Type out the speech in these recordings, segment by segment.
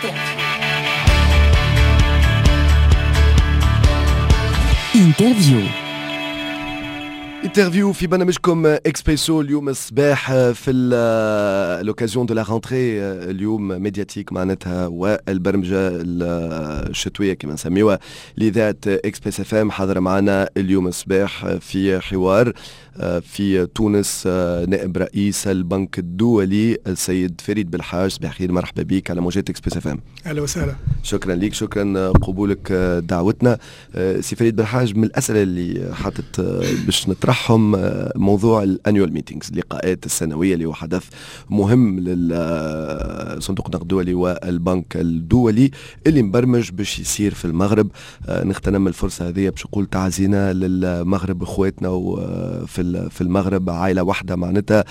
انترفيو في برنامجكم اكسبريسو اليوم الصباح في لوكازيون دو لا رونتري اليوم ميدياتيك معناتها والبرمجه الشتويه كما نسميوها لإذاعة اكسبريس اف ام. حاضر معنا اليوم الصباح في حوار في تونس نائب رئيس البنك الدولي السيد فريد بالحاج. صباح الخير، مرحبا بك على موجات اكسبريس اف ام. اهلا وسهلا. شكرا لك، شكرا قبولك دعوتنا. سي فريد بالحاج، من الاسئله اللي حاطت باش نطرحهم موضوع الانيوال ميتينغز، اللقاءات السنويه اللي هو حدث مهم للصندوق النقد الدولي والبنك الدولي اللي مبرمج باش يصير في المغرب. نغتنم الفرصه هذه باش نقول تعزينا للمغرب، اخواتنا في المغرب عائله واحده معناتها.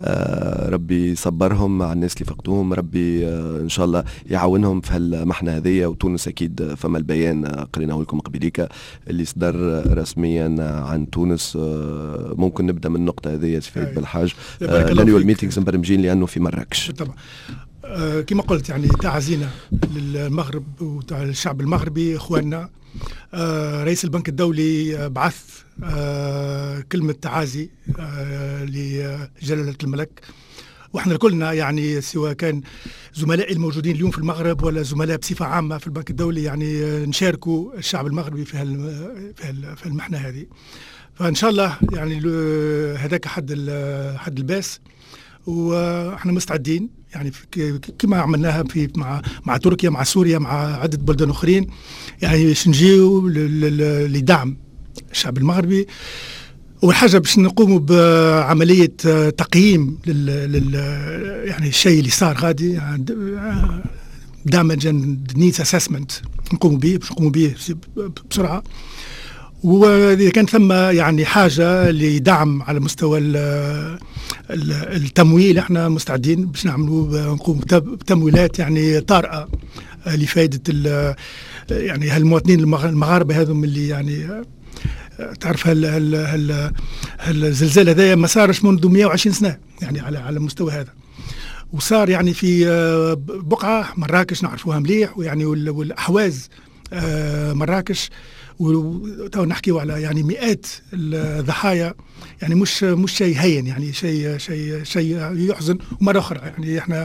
ربي يصبرهم على الناس اللي فقدوهم، ربي ان شاء الله يعاونهم في هالمحنه هذه. وتونس اكيد فما البيان قريناه لكم قبيليك اللي صدر رسميا عن تونس. ممكن نبدا من النقطه هذه يا سيد بالحاج. الانيوال ميتينغز مبرمجين لانه في مراكش. طبعا كما قلت يعني تعزينا للمغرب والشعب المغربي اخواننا. رئيس البنك الدولي بعث كلمة تعازي لجلالة الملك، واحنا كلنا يعني سواء كان زملائي الموجودين اليوم في المغرب ولا زملاء بصفة عامة في البنك الدولي يعني نشاركوا الشعب المغربي في المحنة هذه. فإن شاء الله يعني هذاك حد الباس، واحنا مستعدين يعني كما عملناها مع تركيا، مع سوريا، مع عدة بلدان اخرين، يعني باش نجيو لدعم الشعب المغربي. والحاجه باش نقوموا بعمليه تقييم يعني الشيء اللي صار غادي، يعني دامج نيدز اسسمنت نقوموا به بسرعه. وإذا كان ثم يعني حاجة لدعم على مستوى التمويل، احنا مستعدين باش نقوم بتمويلات يعني طارئة لفائدة يعني هالمواطنين المغاربة هذم اللي يعني تعرف الزلزال هذا ما صارش منذ 120 سنة يعني على مستوى هذا، وصار يعني في بقعة مراكش نعرفوها مليح، ويعني والأحواز مراكش، وتو نحكيو على يعني مئات الضحايا، يعني مش شيء هين، يعني شيء يحزن. ومرة أخرى يعني احنا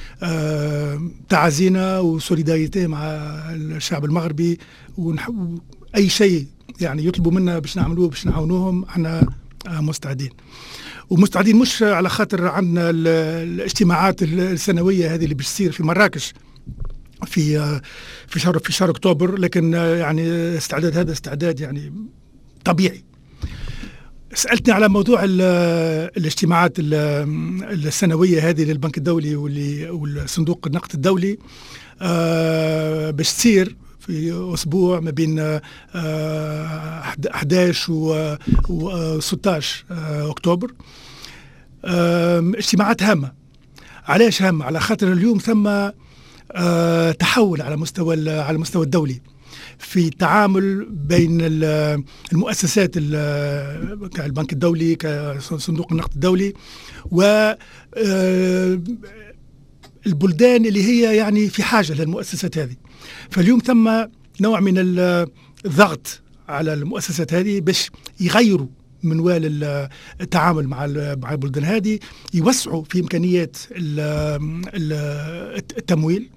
تعازينا وسوليداريتي مع الشعب المغربي، أي شيء يعني يطلبوا منا باش نعملوه باش نعاونوهم احنا مستعدين. ومستعدين مش على خاطر عندنا الاجتماعات السنوية هذه اللي باش تصير في مراكش في شهر اكتوبر، لكن يعني هذا استعداد يعني طبيعي. سألتني على موضوع الاجتماعات السنوية هذه للبنك الدولي والصندوق النقد الدولي، باش تصير في أسبوع ما بين 11 و 16 أكتوبر. اجتماعات هامة. علاش هامة؟ على خاطر اليوم ثم تحول على مستوى الدولي في التعامل بين المؤسسات كالبنك الدولي كصندوق النقد الدولي والبلدان اللي هي يعني في حاجة للمؤسسات هذه. فاليوم ثم نوع من الضغط على المؤسسات هذه باش يغيروا منوال التعامل مع البلدان هذه، يوسعوا في إمكانيات التمويل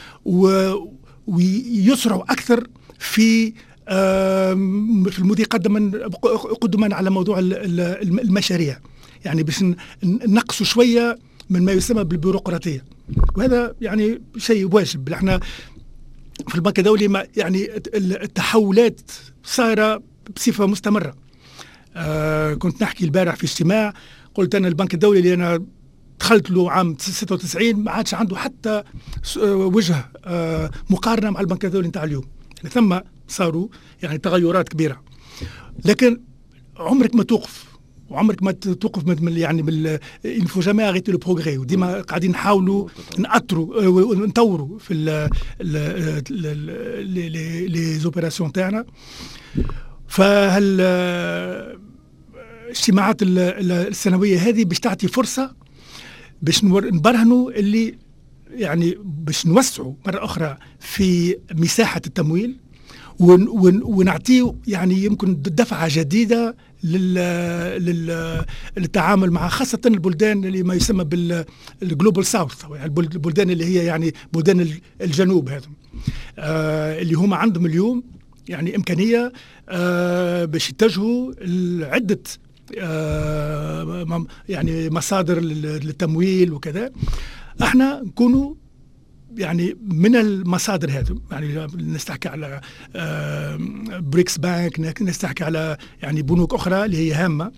ويسرعوا أكثر في المضي قدما على موضوع المشاريع، يعني باش نقصوا شوية من ما يسمى بالبيروقراطية. وهذا يعني شيء واجب. احنا في البنك الدولي يعني التحولات صايرة بصفة مستمرة. كنت نحكي البارح في اجتماع، قلت أنا البنك الدولي اللي أنا دخلت له عام 96 ما عادش عنده حتى وجه مقارنة مع البنك الدولي نتاع اليوم. يعني ثم صاروا يعني تغيرات كبيرة، لكن عمرك ما توقف، وعمرك ما توقف من يعني الفو جامي اريتي لو بروغري. وديما قاعدين نحاولوا نأطروا ونطوروا في لي زوبيراسيون تاعنا. فهال الاجتماعات السنوية هذه باش تعطي فرصة باش نبرهنوا اللي يعني باش نوسعوا مرة أخرى في مساحة التمويل ونعطيه يعني يمكن دفعة جديدة للتعامل مع خاصة البلدان اللي ما يسمى بالجلوبال ساوث، يعني البلدان اللي هي يعني بلدان الجنوب هذا، اللي هم عندهم اليوم يعني إمكانية باش يتجهوا لعدة يعني مصادر للتمويل وكذا. احنا نكونوا يعني من المصادر هذه، يعني نستحكي على بريكس بانك، نستحكي على يعني بنوك أخرى اللي هي هامة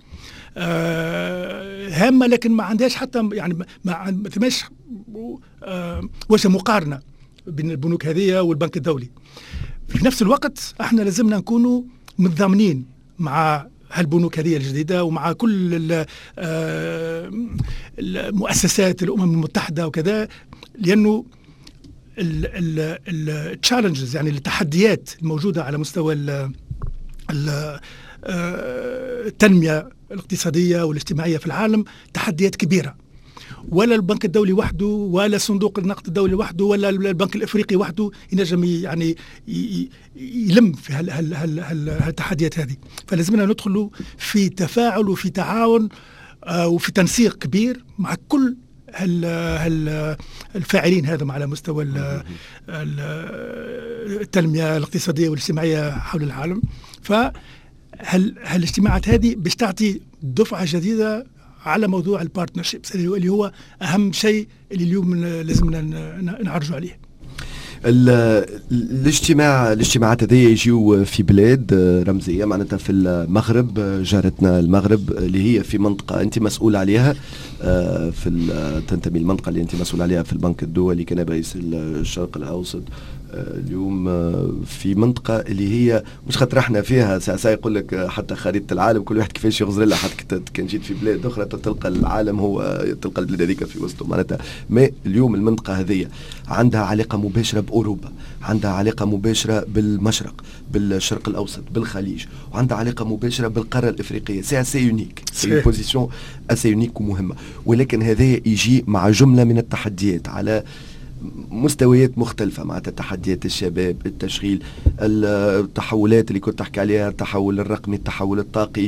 هامة، لكن ما عندهاش حتى يعني ما ثماش وش مقارنة بين البنوك هذه والبنك الدولي. في نفس الوقت احنا لازمنا نكونوا متضامنين مع هالبنوك هذه الجديدة ومع كل المؤسسات الأمم المتحدة وكذا، لأنه التشالنجز يعني التحديات الموجودة على مستوى التنمية الاقتصادية والاجتماعية في العالم تحديات كبيرة. ولا البنك الدولي وحده، ولا صندوق النقد الدولي وحده، ولا البنك الافريقي وحده ينجم يعني يلم في هالتحديات هذه. فلازمنا ندخلوا في تفاعل وفي تعاون وفي تنسيق كبير مع كل الفاعلين هذا على مستوى التنمية الاقتصادية والاجتماعية حول العالم. فهالاجتماعات هذه باش تعطي دفعة جديدة على موضوع البارتنرشيبس اللي هو أهم شيء اللي اليوم لازمنا نعرجوا عليه. الاجتماعات هذه يجيو في بلاد رمزية، معناتها في المغرب، جارتنا المغرب اللي هي في منطقة أنت مسؤول عليها، تنتمي المنطقة اللي أنت مسؤول عليها في البنك الدولي كنائب رئيس الشرق الأوسط. اليوم في منطقة اللي هي مش خاطر احنا فيها يقول لك حتى خريطة العالم كل واحد كيفاش يغزر لها، حتى كان جيت في بلاد أخرى تلقى العالم هو تلقى البلاد هذيك في وسطه معناتها. ما اليوم المنطقة هذه عندها علاقة مباشرة بأوروبا، عندها علاقة مباشرة بالمشرق، بالشرق الأوسط، بالخليج، وعندها علاقة مباشرة بالقارة الإفريقية. سي اسي يونيك، سي بوزيسيون اسي يونيك ومهمة، ولكن هذا يجي مع جملة من التحديات على مستويات مختلفة، مع تحديات الشباب، التشغيل، التحولات اللي كنت تحكي عليها، التحول الرقمي، التحول الطاقي،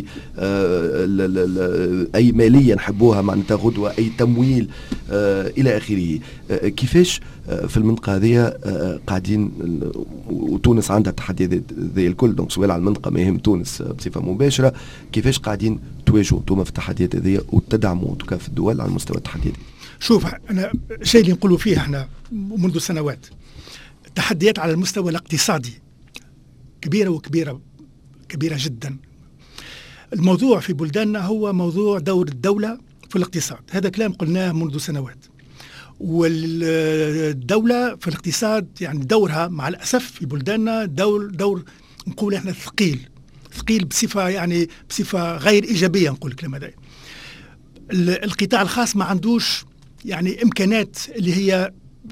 أي مالية نحبوها معناتها غدوة، أي تمويل إلى آخره. كيفاش في المنطقة هذه قاعدين، وتونس عندها تحديات ذي الكل، دونك سؤال على المنطقة ما يهم تونس بصفة مباشرة، كيفاش قاعدين تواجهوا انتم في التحديات هذه وتدعموا في الدول على مستوى التحديات؟ شوف، أنا الشيء اللي نقوله فيه احنا منذ سنوات، التحديات على المستوى الاقتصادي كبيرة كبيرة جدا. الموضوع في بلداننا هو موضوع دور الدولة في الاقتصاد، هذا كلام قلناه منذ سنوات. والدولة في الاقتصاد يعني دورها مع الأسف في بلداننا دور نقول احنا ثقيل بصفة يعني بصفة غير إيجابية. نقول الكلام هذا، القطاع الخاص ما عندوش يعني إمكانات اللي هي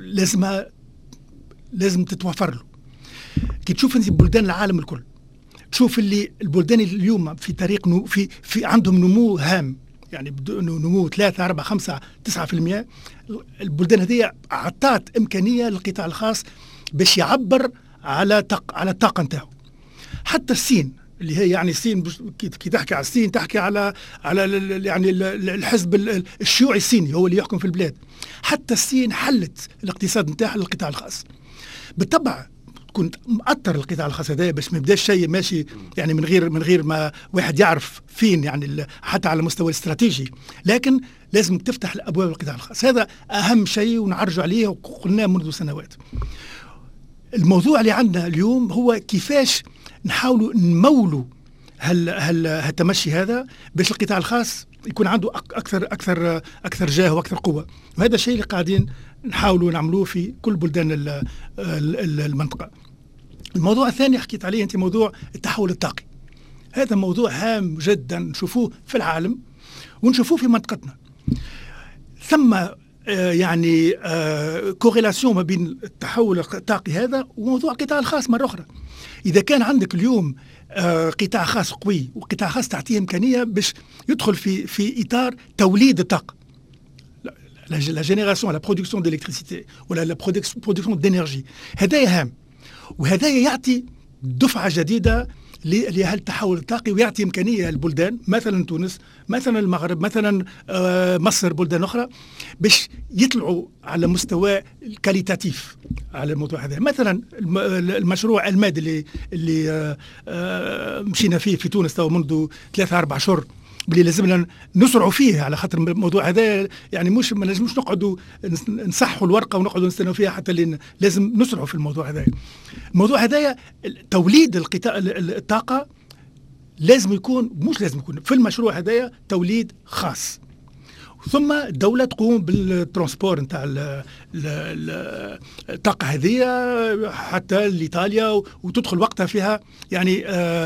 لازم تتوفر له. كي تشوف انت بلدان العالم الكل، تشوف اللي البلدان اليوم في طريق في عندهم نمو هام، يعني نمو 3 4 5 9%. البلدان هذه أعطت إمكانية للقطاع الخاص باش يعبر على الطاقة نتاعو. حتى الصين اللي هي يعني الصين، كي تحكي على الصين تحكي على يعني الحزب الشيوعي الصيني هو اللي يحكم في البلاد. حتى الصين حلت الاقتصاد نتاعها للقطاع الخاص. بالطبع كنت مأطر القطاع الخاص هذا باش ما يبداش شيء ماشي يعني من غير ما واحد يعرف فين، يعني حتى على المستوى الاستراتيجي، لكن لازم تفتح الابواب للقطاع الخاص. هذا اهم شيء ونعرجوا عليه وقلناه منذ سنوات. الموضوع اللي عندنا اليوم هو كيفاش نحاولوا نمولوا هالتمشي هذا باش القطاع الخاص يكون عنده اكثر جاه واكثر قوه. وهذا الشيء اللي قاعدين نحاولوا نعملوه في كل بلدان المنطقه. الموضوع الثاني حكيت عليه انت، موضوع التحول الطاقي. هذا موضوع هام جدا نشوفوه في العالم ونشوفوه في منطقتنا. ثم يعني كوريلاسيون ما بين التحول الطاقي هذا وموضوع القطاع الخاص مرة أخرى. إذا كان عندك اليوم قطاع خاص قوي وقطاع خاص تعطيه إمكانية باش يدخل في إطار توليد الطاقة، لا جينيراسيون لا برودكسيون ديلكتريسيتي ولا لا برودكسيون دينيرجي، هذا هام، وهذا يعطي دفعة جديدة لهالتحول الطاقي، ويعطي إمكانية للبلدان مثلا تونس مثلا المغرب مثلا مصر بلدان أخرى باش يطلعوا على مستوى الكاليتاتيف على الموضوع هذا. مثلا المشروع المادي اللي مشينا فيه في تونس منذ 3-4 شهور، بلي لازمنا نسرعوا فيه على خاطر الموضوع هذا يعني مش ما نجموش نقعدوا نصحوا الورقه ونقعدوا نستناو فيها حتى لازم نسرعوا في الموضوع هذا. الموضوع هذا توليد الطاقه لازم يكون، مش لازم يكون في المشروع هذا توليد خاص، ثم الدولة تقوم بالترانسبور نتاع الطاقة هذه حتى لإيطاليا وتدخل وقتها فيها يعني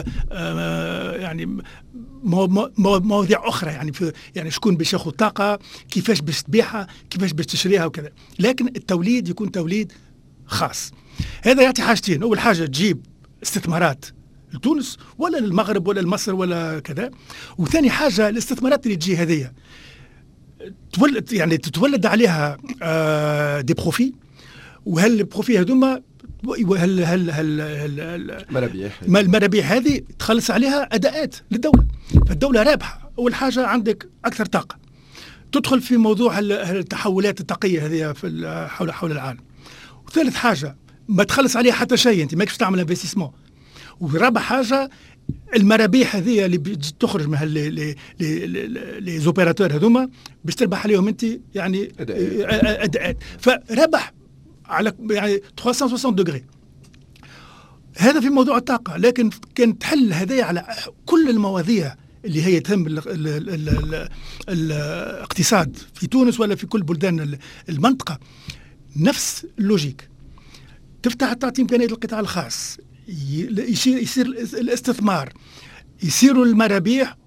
يعني مواضيع أخرى، يعني شكون باش ياخذ طاقة، كيفاش باش تبيعها، كيفاش باش تشريها وكذا. لكن التوليد يكون توليد خاص. هذا يعطي حاجتين، أول حاجة تجيب استثمارات لتونس ولا للمغرب ولا لمصر ولا كذا، وثاني حاجة الاستثمارات اللي تجي هذه تتولد عليها دي بروفي، وهالبروفي هذوما المرابيح هذه تخلص عليها أداءات للدولة، فالدولة رابحة. أول حاجة عندك أكثر طاقة، تدخل في موضوع التحولات الطاقية هذه في حول العالم، وثالث حاجة ما تخلص عليها حتى شيء، أنت ماكش تعمل انفستيسمون، ورابع حاجة المرابيح هذه اللي تخرج من لي زوبيراتور هذوما باش تربح عليهم انت يعني اداءات، فربح على يعني 360 دوغري. هذا في موضوع الطاقه، لكن كان تحل هذايا على كل المواضيع اللي هي تهم الاقتصاد في تونس ولا في كل بلدان المنطقه. نفس اللوجيك، تفتح تعطي امكانيه للقطاع الخاص، يصير الاستثمار، يصيروا المرابيح،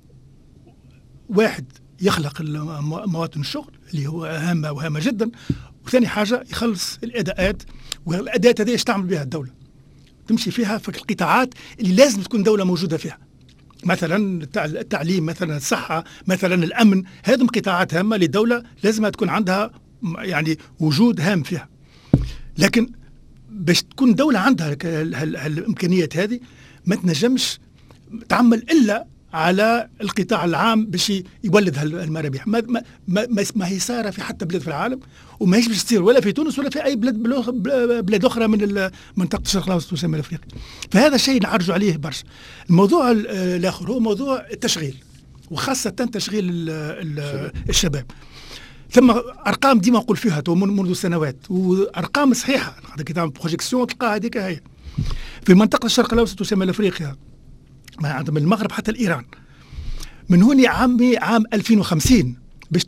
واحد يخلق مواطن الشغل اللي هو هامة جدا، وثاني حاجة يخلص الأداءات، والأداءات هذه ايش تعمل بها الدولة؟ تمشي فيها في القطاعات اللي لازم تكون دولة موجودة فيها، مثلا التعليم، مثلا الصحة، مثلا الأمن، هذه قطاعات هامة للدولة لازم تكون عندها يعني وجود هام فيها. لكن باش تكون دولة عندها الإمكانيات هذه ما تنجمش تعمل إلا على القطاع العام باش يولد المرابيح. ما هي صارة في حتى بلاد في العالم، وما هيش باش تصير ولا في تونس ولا في أي بلاد أخرى من منطقة الشرق الأوسط وشمال أفريقيا. فهذا شيء نعرج عليه برشا. الموضوع الآخر هو موضوع التشغيل، وخاصة تشغيل الشباب. ثم ارقام ديما نقول فيها منذ سنوات، وارقام صحيحه، هذا كتاب بروجيكسيون تلقاها هذيك هي في منطقه الشرق الاوسط وشمال افريقيا، من المغرب حتى الايران، من هنا عام 2050 باش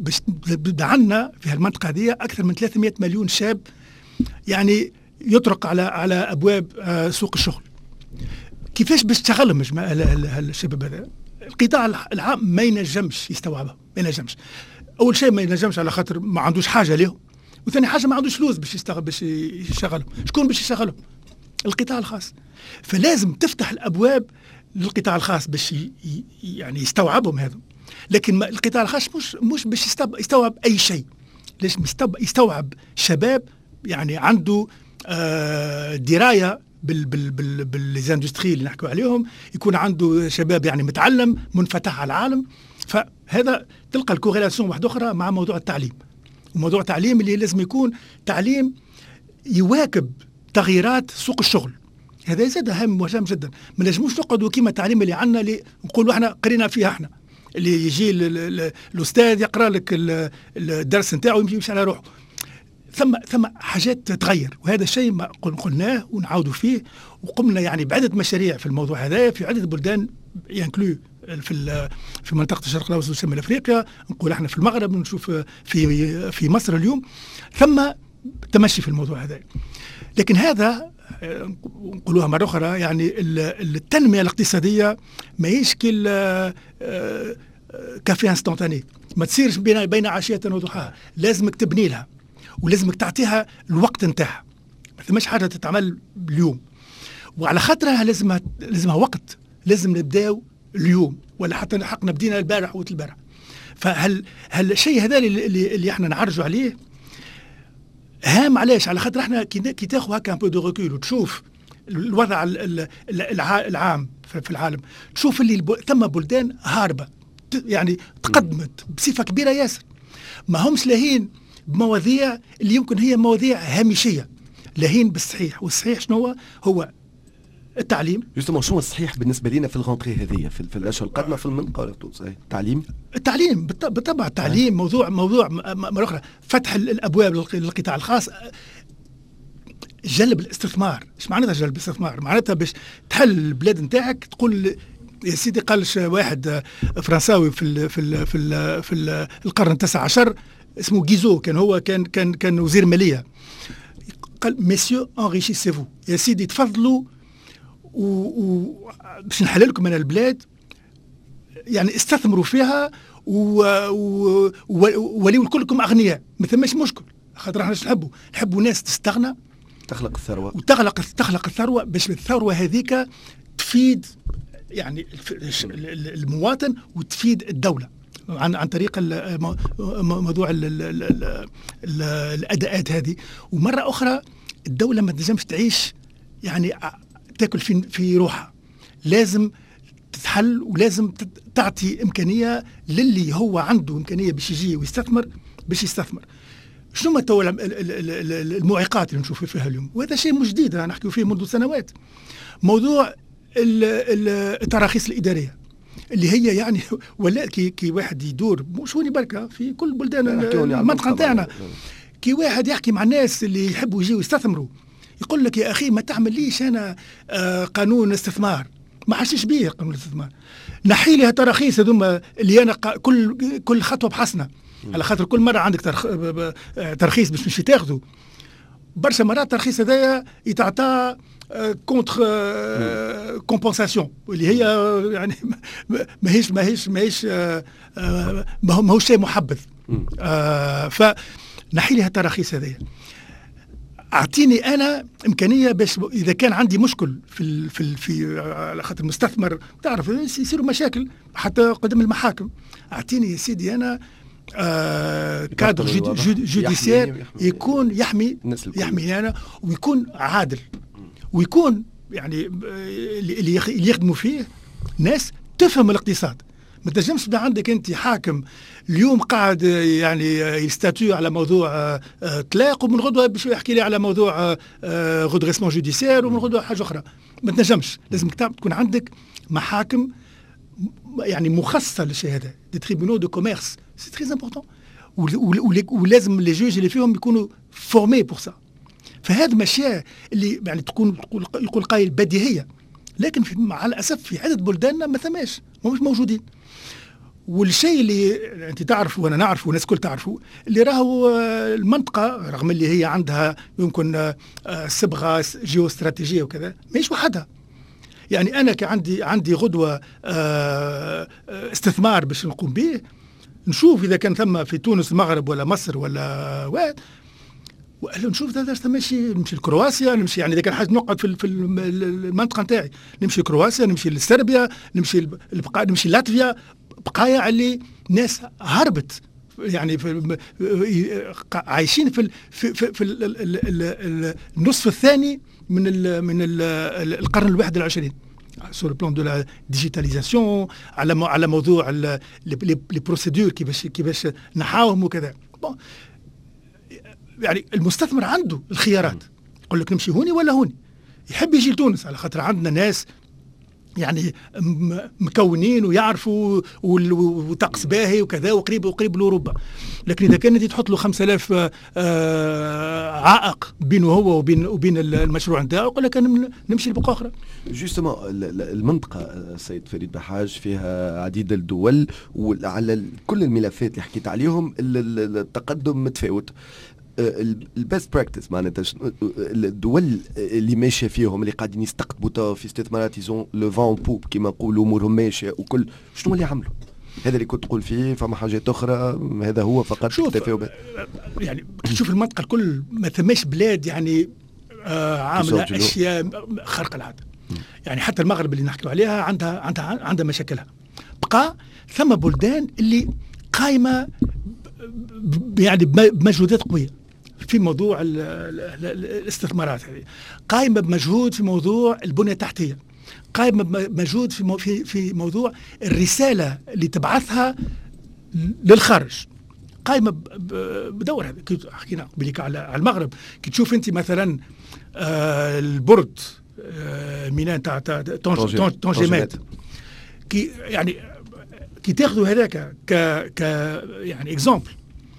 عندنا في هالمنطقه هذه اكثر من 300 مليون شاب يعني يطرق على ابواب سوق الشغل. كيفاش باش تشغلهم الشباب هذا؟ القطاع العام ما ينجمش يستوعبها، ما ينجمش. اول شيء ما ينجمش على خاطر ما عندوش حاجه لهم، وثاني حاجه ما عندوش فلوس باش يشغلهم. شكون باش يشغلهم؟ القطاع الخاص. فلازم تفتح الابواب للقطاع الخاص باش يعني يستوعبهم هذا. لكن القطاع الخاص مش باش يستوعب اي شيء، ليش يستوعب شباب يعني عنده درايه بالزاندستري اللي نحكوا عليهم، يكون عنده شباب يعني متعلم منفتح على العالم. فهذا تلقى الكوريلاسيون واحدة أخرى مع موضوع التعليم، وموضوع التعليم اللي لازم يكون تعليم يواكب تغييرات سوق الشغل. هذا زاد أهم وهام جدا. ما نجموش نقعدوا كيما التعليم اللي عندنا اللي نقولوا احنا قرينا فيها، احنا اللي يجي الأستاذ يقرأ لك الدرس نتاعو ويمشي على روحه. ثم حاجات تتغير، وهذا الشيء ما قلناه ونعاودوا فيه، وقمنا يعني بعدة مشاريع في الموضوع هذا في عدة بلدان ينكلو في منطقة الشرق الأوسط وشمال أفريقيا، نقول احنا في المغرب، نشوف في مصر اليوم، ثم تمشي في الموضوع هذا. لكن هذا نقولوها مرة أخرى، يعني التنمية الاقتصادية ما هيش كافي انستانتاني، ما تصيرش بين عشية وضحاها، لازمك تبني لها ولازمك تعطيها الوقت نتاعها. ما ثماش حاجة تتعمل اليوم، وعلى خاطرها لازمها وقت، لازم نبداو اليوم، ولا حتى حقنا بدينا البارح وقت البارح. فهل الشيء هذا اللي احنا نعرجوا عليه هام. علاش؟ على خاطر احنا كي تاخذ هكا ان بو دو ريكول وتشوف الوضع العام في العالم، تشوف اللي ثم بلدان هاربه يعني تقدمت بصفه كبيره ياسر، ما همش لاهين بمواضيع اللي يمكن هي مواضيع هامشيه، لاهين بالصحيح. والصحيح شنو هو التعليم. جوستومون شنو الصحيح بالنسبه لنا في الغونتري هذه في الاشهر القادمه في المنطقه ولا في تونس؟ التعليم بالطبع التعليم موضوع مرة أخرى. فتح الابواب للقطاع الخاص، جلب الاستثمار. ايش معناتها جلب الاستثمار؟ معناتها باش تحل البلاد نتاعك تقول يا سيدي. قالش واحد فرنساوي في القرن التاسع عشر اسمه غيزو، كان وزير ماليه، قال ميسيو انريشيسيفو، يا سيدي تفضلوا باش نحل لكم من البلاد، يعني استثمروا فيها وليوا كلكم اغنياء، ما ثماش مشكل. خاطر احنا نحبوا ناس تستغنى، تخلق الثروه تخلق الثروه، باش الثروه هذيك تفيد يعني المواطن وتفيد الدوله عن طريق موضوع الاداءات هذه. ومره اخرى الدوله ما تنجمش تعيش يعني تاكل في روحها، لازم تتحل ولازم تعطي امكانيه للي هو عنده امكانيه باش يجي ويستثمر باش يستثمر. شنو ما تو المعيقات اللي نشوف فيها اليوم، وهذا شيء مش جديد نحكي فيه منذ سنوات، موضوع التراخيص الاداريه اللي هي يعني ولا كي واحد يدور مش هوني بركه في كل بلدان المنطقه نتاعنا، كي واحد يحكي مع الناس اللي يحبوا يجيوا يستثمروا يقول لك يا اخي ما تعمل ليش انا قانون استثمار، ما حسيش بيه قانون الاستثمار، نحي لي التراخيص هذوما اللي انا كل خطوه بحسنه، على خاطر كل مره عندك ترخيص باش تمشي تاخذه. برشا مرات الترخيص هذايا يتعطى كونتر كومبونساسيون اللي هي يعني ماهوش شيء محبذ. فنحي لي التراخيص هذايا، اعطيني انا امكانيه باش اذا كان عندي مشكل في على خاطر المستثمر تعرف يصيروا مشاكل حتى قدام المحاكم، اعطيني يا سيدي انا كادر جوديسيير يكون يحمي انا ويكون عادل، ويكون يعني اللي يخدموا فيه ناس تفهم الاقتصاد. ما تنجمش تبدا عندك انت حاكم اليوم قاعد يعني يستاتيو على موضوع طلاق، ومن غدوه باش يحكي لي على موضوع غودريسمون جوديسيير، ومن غدوه حاجه اخرى. ما تنجمش، لازم تكون عندك محاكم يعني مخصصه للشيء هذا، دي تريبونو دو كوميرس، سي تري امبورطون، ولازم لي جوج اللي فيهم يكونوا فورمي بور سا. فهذه الاشياء اللي يعني يقول قايل بديهيه، لكن مع الاسف في عدد بلداننا ما ثماش، مش موجودين. والشيء اللي انت تعرف وانا نعرف والناس كل تعرفوا، اللي راهو المنطقه رغم اللي هي عندها يمكن صبغه جيوستراتيجيه وكذا ماهيش وحدها. يعني انا عندي غدوه استثمار باش نقوم به، نشوف اذا كان ثم في تونس المغرب ولا مصر ولا واد، نشوف هذا ماشي نمشي لكرواسيا، نمشي يعني اذا كان حاجه نقعد في المنطقه نتاعي نمشي كرواسيا، نمشي لسربيا، نمشي لاتفيا، بقايا اللي ناس هربت يعني عايشين في النصف الثاني من القرن الواحد والعشرين سور بلان دو لا ديجيتاليزاسيون، على موضوع لي بروسيدور كيفاش نحاوهم وكذا. يعني المستثمر عنده الخيارات، يقول لك نمشي هوني ولا هوني، يحب يجي لتونس على خاطر عندنا ناس يعني مكونين ويعرفوا وطقس باهي وكذا وقريب لاوروبا. لكن اذا كانت تحط له 5000 عائق بينه هو وبين المشروع نتاعو، يقول لك انا نمشي لبقعه اخرى. جوستومون المنطقه سيد فريد بحاج فيها عديد الدول، وعلى كل الملفات اللي حكيت عليهم التقدم متفاوت. البيست براكتس معناتها الدول اللي ماشيه فيهم اللي قاعدين يستقطبوا في استثمارات يزون لو فان بوب كيما نقولوا امورهم ماشيه وكل، شنو اللي عملوا؟ هذا اللي كنت تقول فيه، فما حاجات اخرى هذا هو فقط تكتفيوا به؟ يعني تشوف المنطقه الكل ما ثماش بلاد يعني عامله اشياء خارقه العاده. يعني حتى المغرب اللي نحكيو عليها عندها مشاكلها. بقى ثم بلدان اللي قائمة يعني بمجهودات قوية في موضوع الاستثمارات هذه، قائمة بمجهود في موضوع البنية التحتية، قائمة بمجهود في موضوع الرسالة اللي تبعثها للخارج، قائمة بدور هذا. حكينا قبلك على المغرب، كي تشوف انت مثلا البرد ميناء تاع طنجيمات، كي يعني كي تاخذوا هذاك ك يعني اكزامبل،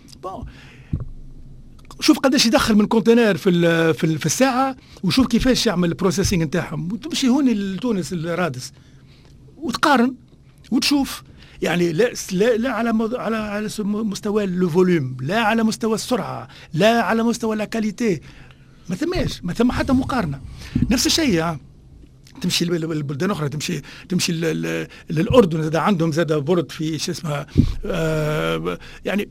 شوف قداش يدخل من كونتينر في الساعه، وشوف كيفاش يعمل البروسيسنج نتاعهم، وتمشي هون لتونس الرادس وتقارن وتشوف. يعني لا على مستوى الفوليوم، لا على مستوى السرعه، لا على مستوى لا كاليتي، ما ثم حتى مقارنه. نفس الشيء تمشي لبلدان اخرى، تمشي للاردن، زاد عندهم زاد برد في شو اسمها يعني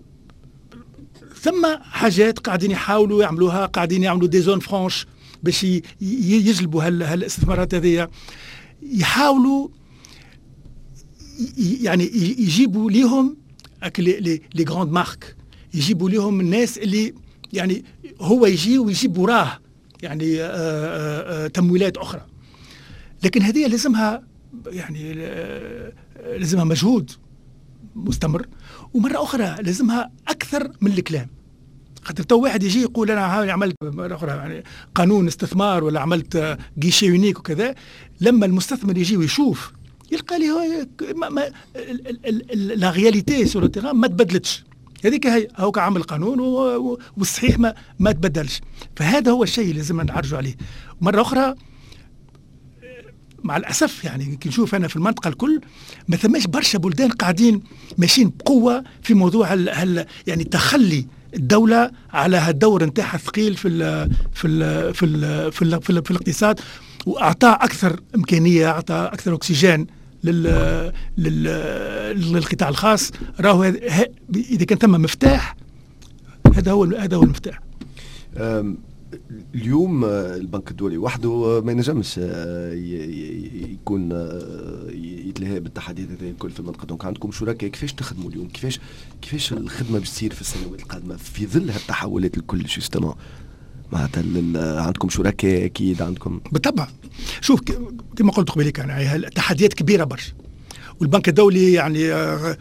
ثم حاجات قاعدين يحاولوا يعملوها، قاعدين يعملوا دي زون فرانش باش يجلبوا هالاستثمارات هذه، يحاولوا يعني يجيبوا ليهم لي غراند مارك، يجيبوا ليهم الناس اللي يعني هو يجي ويجيب وراه يعني تمويلات اخرى. لكن هذه لازمها يعني لازمها مجهود مستمر، ومره اخرى لازمها اكثر من الكلام. خاطر تو واحد يجي يقول انا عملت مره اخرى يعني قانون استثمار ولا عملت جيشي يونيك وكذا، لما المستثمر يجي ويشوف يلقى لي لا رياليتي سور التيران ما تبدلتش. هذيك هي هو عامل قانون والصحيح ما تبدلش. فهذا هو الشيء اللي لازم نعرجوا عليه. مرة أخرى مع الأسف يعني كي نشوف أنا في المنطقة الكل ما ثماش برشا بلدان قاعدين ماشيين بقوة في موضوع يعني تخلي الدولة على هالدور نتاعها الثقيل في الاقتصاد، وأعطاه أكثر إمكانية، أعطاه أكثر أكسجين للقطاع الخاص. راهو إذا كان ثم مفتاح، هذا هو المفتاح. اليوم البنك الدولي وحده ما ينجمش يكون يتلهى بالتحديات هذه الكل في المنطقه. دونك عندكم شركاء، كيفاش تخدموا اليوم؟ كيفاش الخدمه باش تصير في السنوات القادمه في ظل هالتحولات الكل جوستومون؟ معناتها عندكم شركاء اكيد عندكم. بالطبع. شوف كما قلت قبيلك يعني التحديات كبيره برشا، والبنك الدولي يعني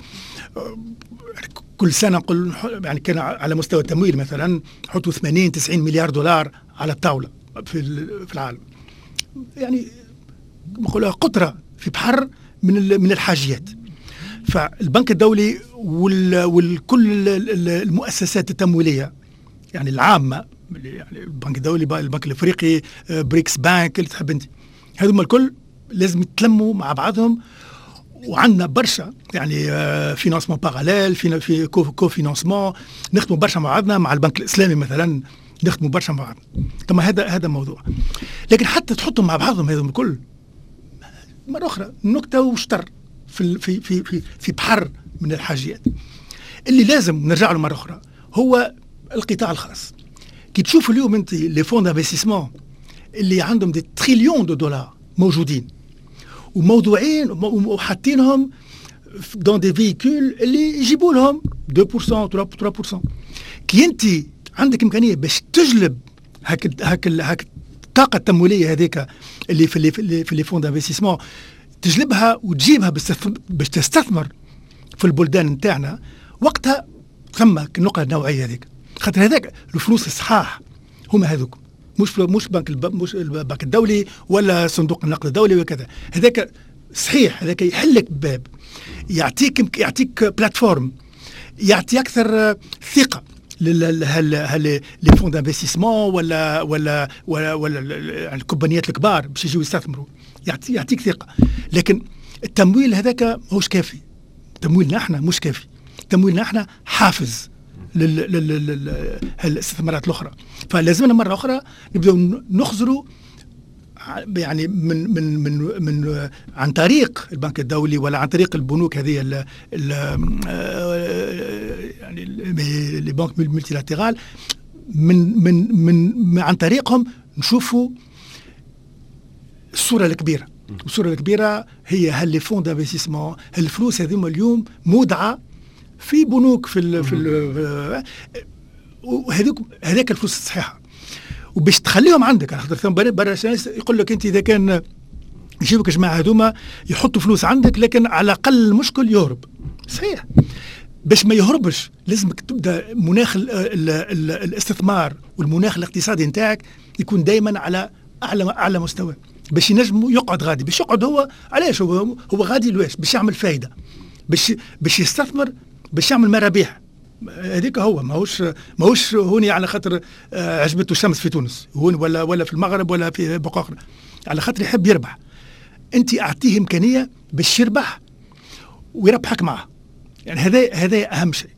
كل سنه نقول يعني كان على مستوى التمويل مثلا حطوا 80-90 مليار دولار على الطاوله في العالم. يعني نقولها قطره في بحر من الحاجيات. فالبنك الدولي والكل المؤسسات التمويليه يعني العامه، يعني البنك الدولي، البنك الافريقي، بريكس بانك اللي تحب انت، هذوم الكل لازم يتلموا مع بعضهم. وعندنا برشا يعني فينانسمون باراليل، في كوفينانسمون، نخدموا برشا مع بعضنا. مع البنك الاسلامي مثلا نخدموا برشا مع بعضنا. طب هذا موضوع. لكن حتى تحطهم مع بعضهم هذوم الكل مره اخرى نكته وشطر في بحر من الحاجيات اللي لازم نرجع له مره اخرى. هو القطاع الخاص. كي تشوف اليوم انت لي فون دانفستيسمون اللي عندهم دي تريليون دو دولار موجودين وموضوعين وحاطينهم دون دي فيكول اللي يجيبوا لهم 2% 3%. كي انت عندك امكانيه باش تجلب هاك الطاقه التمويليه هذيك اللي في لي فون دانفستيسمون، تجلبها وتجيبها باش تستثمر في البلدان نتاعنا، وقتها ثم النقطه النوعيه هذيك. خاطر هذاك الفلوس الصحاح هما هذوك، مش البنك الدولي ولا صندوق النقد الدولي وكذا. هذاك صحيح، هذاك يحلك باب، يعطيك بلاتفورم، يعطي اكثر ثقه لي فون دانفستيسمون ولا الكومبانيات الكبار باش يجيو يستثمروا، يعطيك ثقه. لكن التمويل هذاك ماهوش كافي. تمويلنا احنا مش كافي. تمويلنا احنا حافز للاستثمارات الاخرى. فلازمنا مره اخرى نبداو نخزروا يعني من عن طريق البنك الدولي ولا عن طريق البنوك هذه يعني لي بنك ملتيلاترال، من عن طريقهم نشوفوا الصوره الكبيره. الصوره الكبيره هي هاللي فون دانفستيسمون، هالفلوس هذوما اليوم مودعه في بنوك هذاك الفلوس الصحيحه، وباش تخليهم عندك. على خاطر برا يقول لك انت اذا كان يجيبك جماعه هذوما يحطوا فلوس عندك، لكن على الاقل المشكل يهرب. صحيح، باش ما يهربش لازمك تبدا مناخ الاستثمار والمناخ الاقتصادي نتاعك يكون دائما على اعلى مستوى، باش ينجم يقعد غادي. باش يقعد هو علاش هو غادي لواش؟ باش يعمل فايده، باش يستثمر، باش يعمل مرابح. هذيك هو ماهوش هوني على خاطر عجبته الشمس في تونس هون ولا في المغرب ولا في بقعة أخرى، على خاطر يحب يربح. انت اعطيه امكانيه باش يربح ويربحك معه، يعني هذا اهم شيء.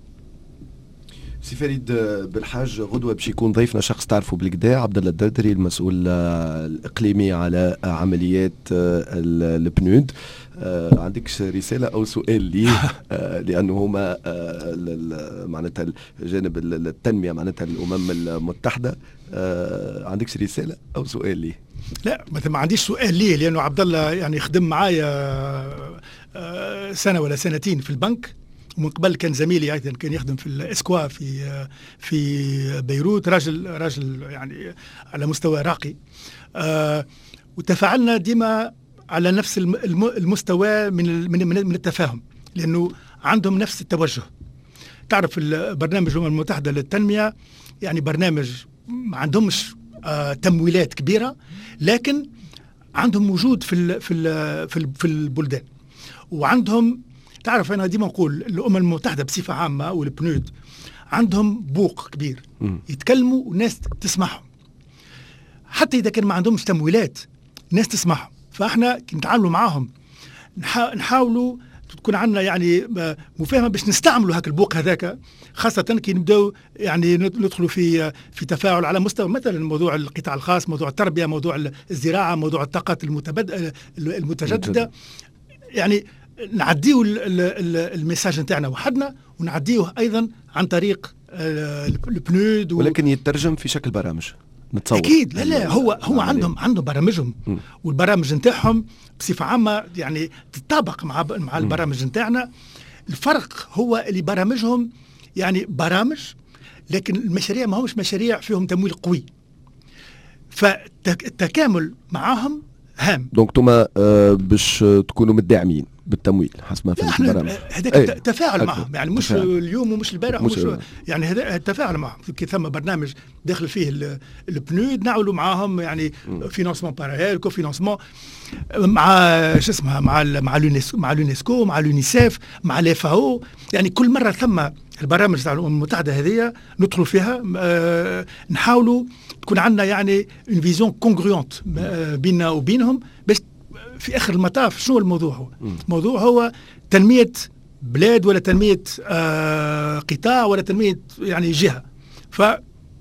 سي فريد بالحاج، غدوه باش يكون ضيفنا شخص تعرفوا بالكدا، عبد الله الدردري، المسؤول الاقليمي على عمليات البنود. عندك رساله او سؤال لي؟ لانه هما معناتها جانب التنميه معناتها الامم المتحده. عندك رساله او سؤال لي؟ لا مثلا ما عنديش سؤال ليه، لانه عبد الله يعني خدم معايا سنه ولا سنتين في البنك، ومن قبل كان زميلي ايضا، كان يخدم في الاسكوا في بيروت. راجل يعني على مستوى راقي، وتفاعلنا ديما على نفس المستوى من التفاهم، لانه عندهم نفس التوجه. تعرف البرنامج الامم المتحده للتنميه يعني برنامج ما عندهمش تمويلات كبيره، لكن عندهم وجود في البلدان، وعندهم تعرف انا ديما نقول الامم المتحده بصفه عامه والبنود عندهم بوق كبير يتكلموا والناس تسمعهم، حتى اذا كان ما عندهمش تمويلات الناس تسمعهم. فاحنا كي نتعاملوا معاهم نحاولوا تكون عندنا يعني مفاهمه باش نستعملوا هاك البوق هذاك، خاصه كي نبداو يعني ندخلوا في تفاعل على مستوى مثلا موضوع القطاع الخاص، موضوع التربيه، موضوع الزراعه، موضوع الطاقات المتجدده. يعني نعديه الميساج نتاعنا وحدنا، ونعديه ايضا عن طريق البنود ولكن يترجم في شكل برامج نتصور. اكيد لا هو عندهم برامجهم، والبرامج نتاعهم بصفه عامه يعني تتطابق مع البرامج نتاعنا. الفرق هو اللي برامجهم يعني برامج، لكن المشاريع ما همش مشاريع فيهم تمويل قوي، فالتكامل معاهم هام. دونك توما باش تكونوا متداعمين بالتمويل حسب ما فهمت البرامج. هذاك تفاعل معهم، يعني مش اليوم ومش البارح يعني هذا التفاعل معهم. كي ثم برنامج داخل فيه البنود نعملوا معاهم يعني فينانسمون باراليل، كوفينانسمون مع شو اسمها مع اليونسكو، مع اليونيسيف، مع الFAO. يعني كل مره ثم البرامج تاع الامم المتحده هذه ندخلوا فيها، نحاولوا تكون عندنا يعني اون فيزيون كونغرويونت بيننا وبينهم، باش في اخر المطاف شنو الموضوع؟ هو الموضوع هو تنميه بلاد ولا تنميه قطاع ولا تنميه يعني جهه. فكي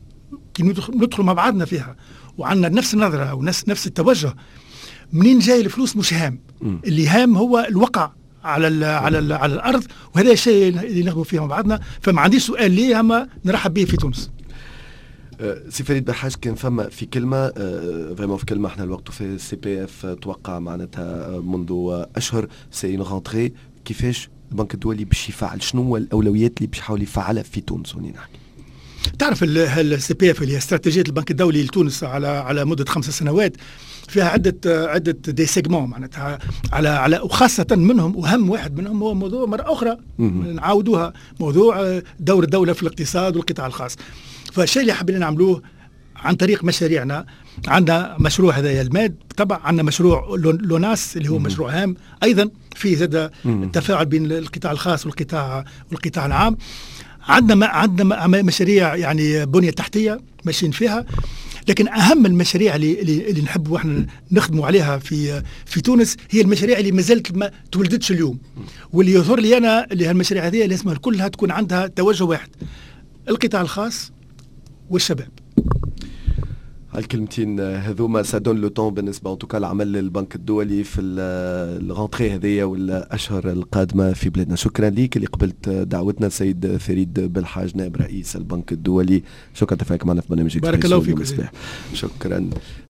ندخل مع بعضنا فيها وعندنا نفس النظره ونفس التوجه، منين جاي الفلوس مش هام، اللي هام هو الوقع على الارض، وهذا الشيء اللي نخدموا فيه مع بعضنا. فما عنديش سؤال ليه، اما نرحب به في تونس. سي فريد بالحاج، كان فما في كلمه فريمون في كلمه، احنا الوقت في CPF توقع معناتها منذ اشهر سي رونتري. كيفاش البنك الدولي باش يفعل؟ شنو هو الاولويات اللي باش يحاول يفعلها في تونس؟ هوني نحكي. تعرف CPF اللي هي استراتيجيه البنك الدولي لتونس على مده 5 سنوات، فيها عده دي سيجمون معناتها على وخاصه منهم واهم واحد منهم هو موضوع مره اخرى نعاودوها، موضوع دور الدوله في الاقتصاد والقطاع الخاص. فالشيء اللي حابين نعملوه عن طريق مشاريعنا، عندنا مشروع هذا الماد، طبعا عندنا مشروع لوناس اللي هو مشروع هام ايضا في زاد التفاعل بين القطاع الخاص والقطاع العام. عندنا مشاريع يعني بنية تحتية ماشيين فيها، لكن اهم المشاريع اللي نحبوا احنا نخدموا عليها في تونس هي المشاريع اللي مازالت ما تولدتش اليوم، واللي يظهر لي انا اللي هالمشاريع هذه لازم كلها تكون عندها توجه واحد: القطاع الخاص والشباب. هالكلمتين هذوما سادون لو طون بالنسبه انتوكا العمل للبنك الدولي في الغونتري هذيا والاشهر القادمه في بلادنا. شكرا ليك اللي قبلت دعوتنا سيد فريد بالحاج نائب رئيس البنك الدولي. شكرا تفاعلك معنا في برنامج بارك الله فيك. شكرا.